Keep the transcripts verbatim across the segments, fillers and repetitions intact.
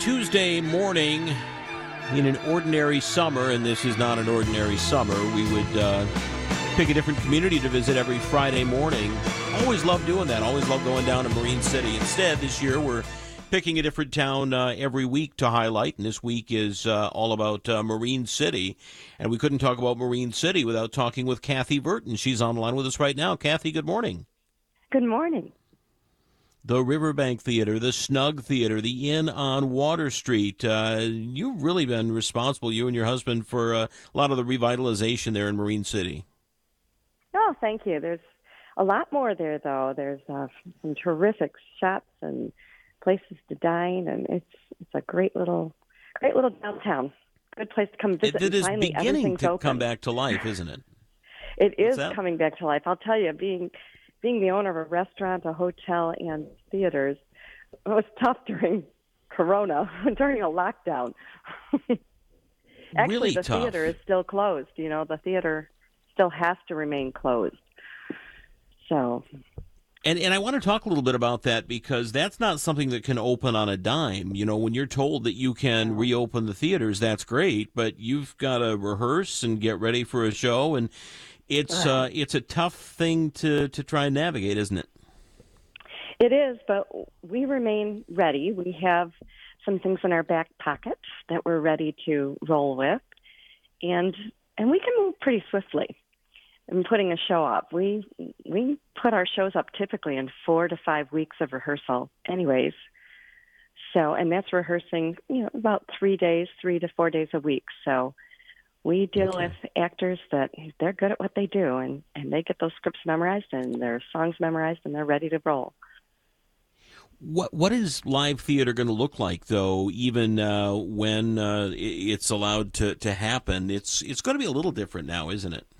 Tuesday morning in an ordinary summer, and this is not an ordinary summer, we would uh, pick a different community to visit every Friday morning. Always love doing that. Always love going down to Marine City. Instead, this year we're picking a different town uh, every week to highlight, and this week is uh, all about uh, Marine City. And we couldn't talk about Marine City without talking with Kathy Burton. She's on the line with us right now. Kathy, good morning. Good morning. The Riverbank Theater, the Snug Theater, the Inn on Water Street. Uh, you've really been responsible, you and your husband, for uh, a lot of the revitalization there in Marine City. Oh, thank you. There's a lot more there, though. There's uh, some terrific shops and places to dine, and it's it's a great little, great little downtown. Good place to come visit. It, it is finally, beginning to open. come back to life, isn't it? It is coming back to life. I'll tell you, being being the owner of a restaurant, a hotel, and theaters, it was tough during Corona, during a lockdown. Actually, really the tough. theater is still closed. You know, the theater still has to remain closed. So, and and I want to talk a little bit about that, because that's not something that can open on a dime. You know, when you're told that you can reopen the theaters, that's great, but you've got to rehearse and get ready for a show, and it's right. uh, it's a tough thing to, to try and navigate, isn't it? It is, but we remain ready. We have some things in our back pocket that we're ready to roll with, and and we can move pretty swiftly in putting a show up. We we put our shows up typically in four to five weeks of rehearsal anyways. So, and that's rehearsing, you know, about three days, three to four days a week. So we deal Okay. with actors that they're good at what they do, and, and they get those scripts memorized and their songs memorized, and they're ready to roll. What what is live theater going to look like, though? Even uh, when uh, it's allowed to, to happen, it's it's going to be a little different now, isn't it?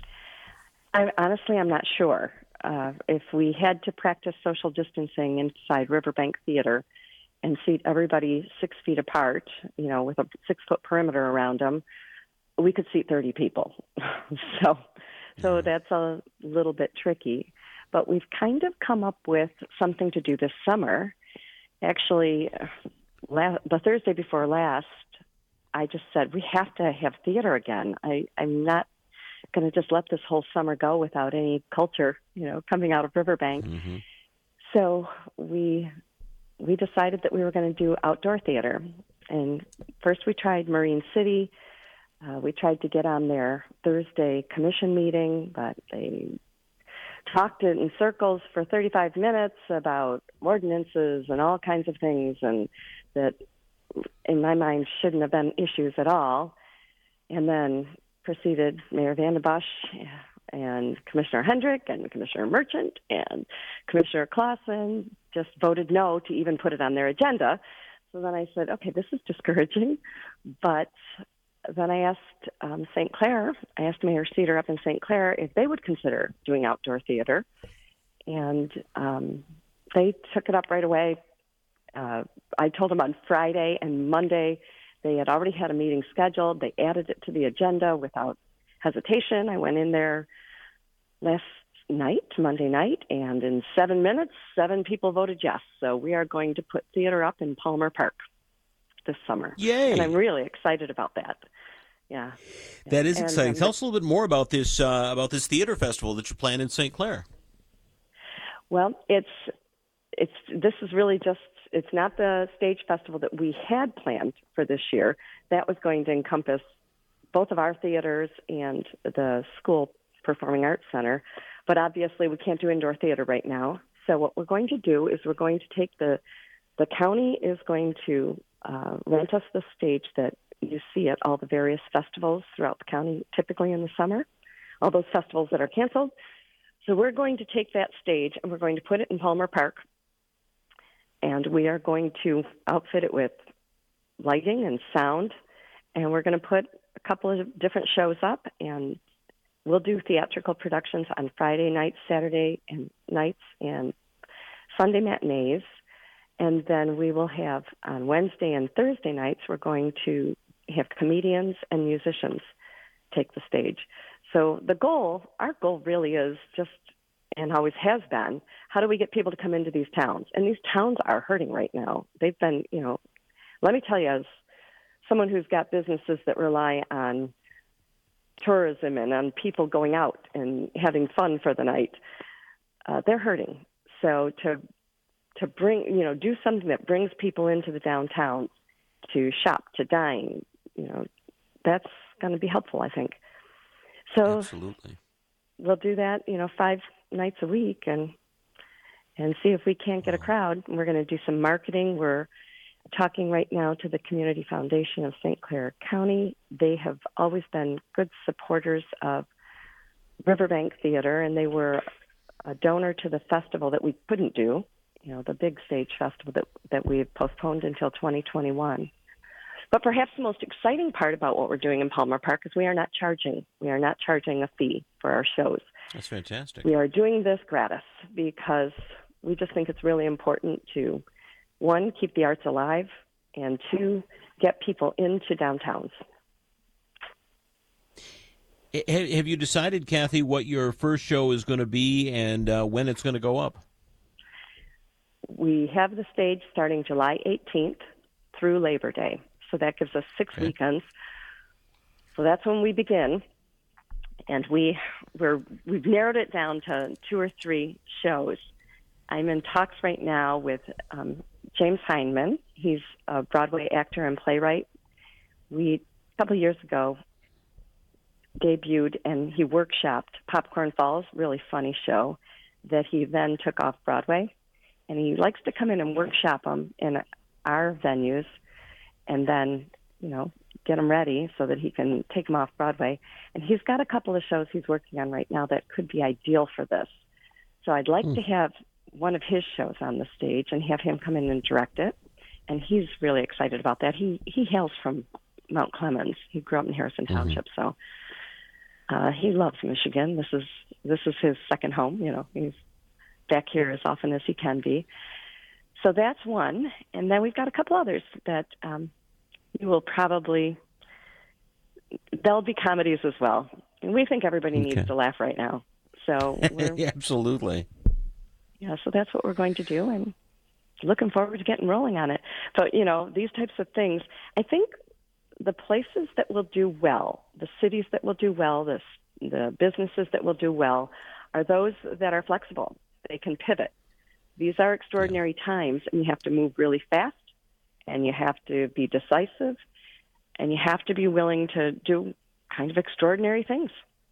I, honestly, I'm not sure. Uh, if we had to practice social distancing inside Riverbank Theater and seat everybody six feet apart, you know, with a six-foot perimeter around them, we could seat thirty people. so, so Yeah. that's a little bit tricky. But we've kind of come up with something to do this summer. Actually, la- the Thursday before last, I just said, we have to have theater again. I, I'm not going to just let this whole summer go without any culture, you know, coming out of Riverbank. Mm-hmm. So we we decided that we were going to do outdoor theater. And first we tried Marine City. Uh, we tried to get on their Thursday commission meeting, but they talked it in circles for thirty-five minutes about ordinances and all kinds of things, and that, in my mind, shouldn't have been issues at all. And then proceeded Mayor Van den Bosch and Commissioner Hendrick and Commissioner Merchant and Commissioner Clausen just voted no to even put it on their agenda. So then I said, okay, this is discouraging. But then I asked um, Saint Clair, I asked Mayor Cedar up in Saint Clair if they would consider doing outdoor theater. And um, they took it up right away. Uh, I told them on Friday and Monday they had already had a meeting scheduled. They added it to the agenda without hesitation. I went in there last night, Monday night, and in seven minutes, seven people voted yes. So we are going to put theater up in Palmer Park this summer. Yay. And I'm really excited about that. Yeah. That is And, exciting. um, Tell us a little bit more about this uh, about this theater festival that you're planning in Saint Clair. Well, it's it's this is really just it's not the stage festival that we had planned for this year. That was going to encompass both of our theaters and the school performing arts center. But obviously we can't do indoor theater right now. So what we're going to do is we're going to take the the county is going to uh, rent us the stage that you see at all the various festivals throughout the county, typically in the summer, all those festivals that are canceled. So we're going to take that stage and we're going to put it in Palmer Park, and we are going to outfit it with lighting and sound, and we're going to put a couple of different shows up, and we'll do theatrical productions on Friday nights, Saturday and nights, and Sunday matinees. And then we will have on Wednesday and Thursday nights, we're going to have comedians and musicians take the stage. So the goal, our goal really is just, and always has been, how do we get people to come into these towns? And these towns are hurting right now. They've been, you know, let me tell you, as someone who's got businesses that rely on tourism and on people going out and having fun for the night, uh, they're hurting. So to to bring, you know, do something that brings people into the downtown to shop, to dine, you know, that's going to be helpful, I think. So absolutely, we'll do that, you know, five nights a week and and see if we can't get a crowd. We're going to do some marketing. We're talking right now to the Community Foundation of Saint Clair County. They have always been good supporters of Riverbank Theater, and they were a donor to the festival that we couldn't do, you know, the big stage festival that, that we've postponed until twenty twenty-one. But perhaps the most exciting part about what we're doing in Palmer Park is we are not charging. We are not charging a fee for our shows. That's fantastic. We are doing this gratis because we just think it's really important to, one, keep the arts alive, and two, get people into downtowns. Have you decided, Kathy, what your first show is going to be and uh, when it's going to go up? We have the stage starting July eighteenth through Labor Day. So that gives us six okay. weekends. So that's when we begin. And we, we're, we've narrowed it down to two or three shows. I'm in talks right now with um, James Heinman. He's a Broadway actor and playwright. We, a couple of years ago, debuted and he workshopped Popcorn Falls, really funny show that he then took off Broadway. And he likes to come in and workshop them in our venues and then, you know, get them ready so that he can take them off Broadway. And he's got a couple of shows he's working on right now that could be ideal for this. So I'd like mm. to have one of his shows on the stage and have him come in and direct it. And he's really excited about that. He he hails from Mount Clemens. He grew up in Harrison Township, mm-hmm. so uh, he loves Michigan. This is this is his second home. You know, he's back here as often as he can be. So that's one. And then we've got a couple others that um, you will probably, they'll be comedies as well. And we think everybody okay. needs to laugh right now. So we're, absolutely. Yeah, so that's what we're going to do, and looking forward to getting rolling on it. But, you know, these types of things, I think the places that will do well, the cities that will do well, the, the businesses that will do well, are those that are flexible. They can pivot. These are extraordinary yeah. times, and you have to move really fast, and you have to be decisive, and you have to be willing to do kind of extraordinary things.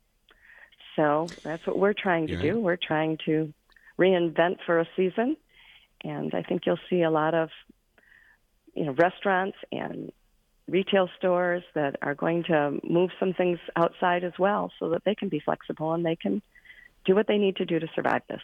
So that's what we're trying to yeah. do. We're trying to reinvent for a season, and I think you'll see a lot of, you know, restaurants and retail stores that are going to move some things outside as well so that they can be flexible and they can do what they need to do to survive this.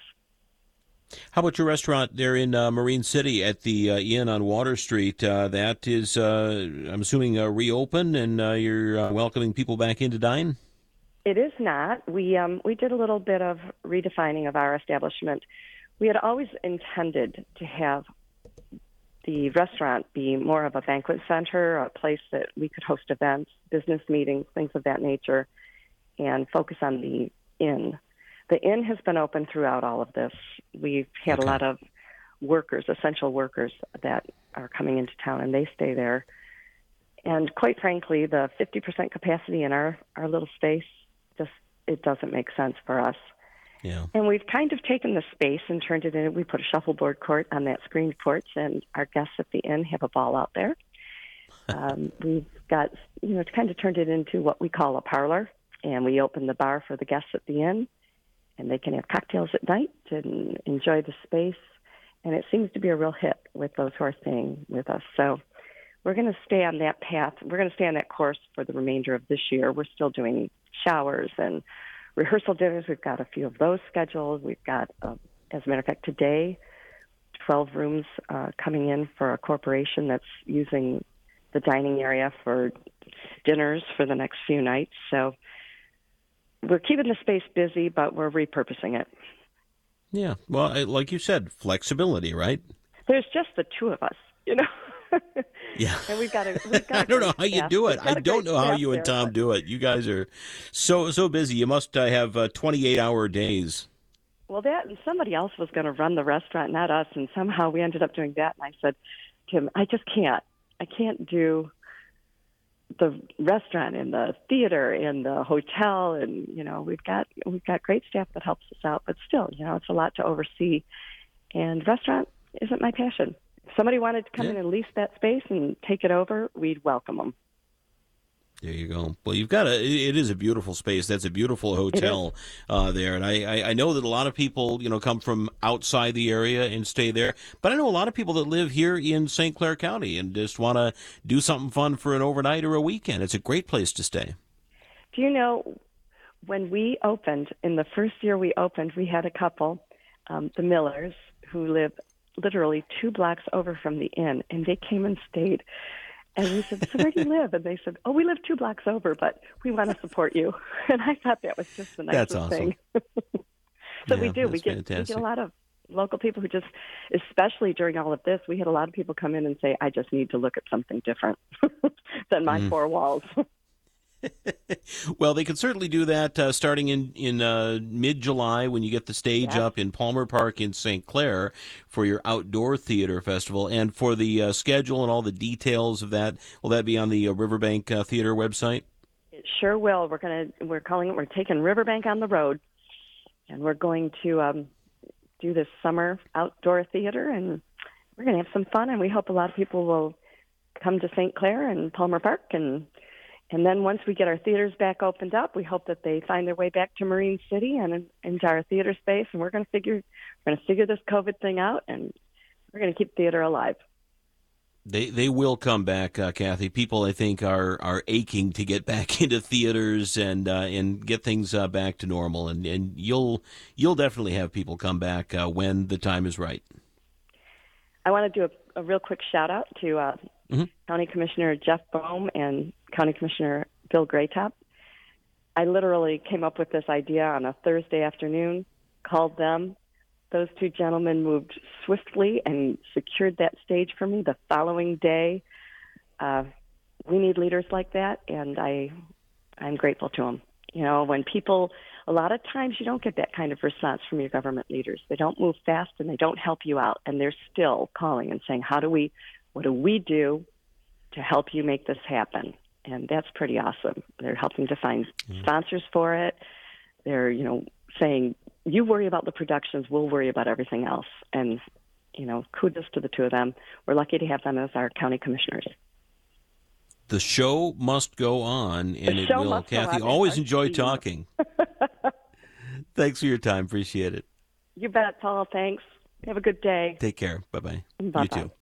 How about your restaurant there in uh, Marine City at the uh, Inn on Water Street? Uh, that is, uh, I'm assuming, uh, reopened, and uh, you're uh, welcoming people back in to dine? It is not. We um, we did a little bit of redefining of our establishment. We had always intended to have the restaurant be more of a banquet center, a place that we could host events, business meetings, things of that nature, and focus on the inn. The inn has been open throughout all of this. We've had okay. a lot of workers, essential workers, that are coming into town, and they stay there. And quite frankly, the fifty percent capacity in our, our little space, just it doesn't make sense for us. Yeah. And we've kind of taken the space and turned it in. We put a shuffleboard court on that screened porch, and our guests at the inn have a ball out there. um, we've got, you know, kind of turned it into what we call a parlor, and we open the bar for the guests at the inn, and they can have cocktails at night and enjoy the space. And it seems to be a real hit with those who are staying with us. So we're going to stay on that path. We're going to stay on that course for the remainder of this year. We're still doing showers and rehearsal dinners. We've got a few of those scheduled. We've got, uh, as a matter of fact, today, twelve rooms uh, coming in for a corporation that's using the dining area for dinners for the next few nights. So we're keeping the space busy, but we're repurposing it. Yeah. Well, like you said, flexibility, right? There's just the two of us, you know? Yeah. And we've got a, we've got I don't know how you do it. I don't know how you and there, Tom but... do it. You guys are so so busy. You must uh, have uh, twenty-eight hour days. Well, that somebody else was going to run the restaurant, not us, and somehow we ended up doing that. And I said, Tim, I just can't. I can't do the restaurant and the theater and the hotel, and you know we've got we've got great staff that helps us out, but still, you know, it's a lot to oversee. And restaurant isn't my passion. If somebody wanted to come Yeah. in and lease that space and take it over, we'd welcome them. There you go. Well, you've got a. It is a beautiful space. That's a beautiful hotel uh, there, and I, I, I know that a lot of people, you know, come from outside the area and stay there. But I know a lot of people that live here in Saint Clair County and just want to do something fun for an overnight or a weekend. It's a great place to stay. Do you know when we opened, in the first year we opened, we had a couple, um, the Millers, who live literally two blocks over from the inn, and they came and stayed. And we said, so where do you live? And they said, oh, we live two blocks over, but we want to support you. And I thought that was just the nicest That's awesome. thing. so Yeah, we do. We that's get, we fantastic. get a lot of local people who just, especially during all of this, we had a lot of people come in and say, I just need to look at something different than my Mm. four walls. Well, they can certainly do that uh, starting in, in uh, mid-July when you get the stage Yeah. up in Palmer Park in Saint Clair for your outdoor theater festival. And for the uh, schedule and all the details of that, will that be on the uh, Riverbank uh, Theater website? It sure will. We're gonna we're calling it. We're taking Riverbank on the road, and we're going to um, do this summer outdoor theater, and we're gonna have some fun. And we hope a lot of people will come to Saint Clair and Palmer Park, and and then once we get our theaters back opened up, we hope that they find their way back to Marine City and into our theater space. And we're gonna figure we're gonna figure this COVID thing out, and we're gonna keep theater alive. They they will come back, uh, Kathy. People, I think, are are aching to get back into theaters and uh, and get things uh, back to normal. And, and you'll you'll definitely have people come back uh, when the time is right. I want to do a, a real quick shout out to uh, Mm-hmm. County Commissioner Jeff Bohm and County Commissioner Bill Graytop. I literally came up with this idea on a Thursday afternoon, called them. Those two gentlemen moved swiftly and secured that stage for me the following day. Uh, we need leaders like that, and I, I'm grateful to them. You know, when people, a lot of times you don't get that kind of response from your government leaders. They don't move fast and they don't help you out, and they're still calling and saying, how do we, what do we do to help you make this happen? And that's pretty awesome. They're helping to find mm-hmm. sponsors for it. They're, you know, saying, you worry about the productions, we'll worry about everything else. And, you know, kudos to the two of them. We're lucky to have them as our county commissioners. The show must go on, and the it show will. Must Kathy, go on. always enjoy talking. Thanks for your time. Appreciate it. You bet, Paul. Thanks. Have a good day. Take care. Bye-bye. Bye-bye. You too.